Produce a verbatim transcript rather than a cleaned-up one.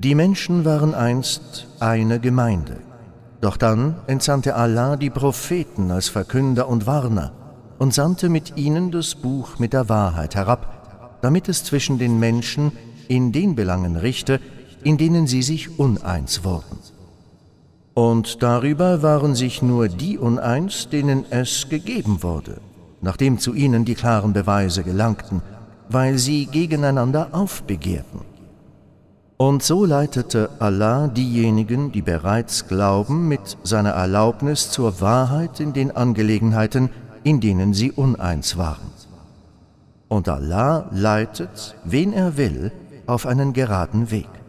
Die Menschen waren einst eine Gemeinde. Doch dann entsandte Allah die Propheten als Verkünder und Warner und sandte mit ihnen das Buch mit der Wahrheit herab, damit es zwischen den Menschen in den Belangen richte, in denen sie sich uneins wurden. Und darüber waren sich nur die uneins, denen es gegeben wurde, nachdem zu ihnen die klaren Beweise gelangten, weil sie gegeneinander aufbegehrten. Und so leitete Allah diejenigen, die bereits glauben, mit seiner Erlaubnis zur Wahrheit in den Angelegenheiten, in denen sie uneins waren. Und Allah leitet, wen er will, auf einen geraden Weg.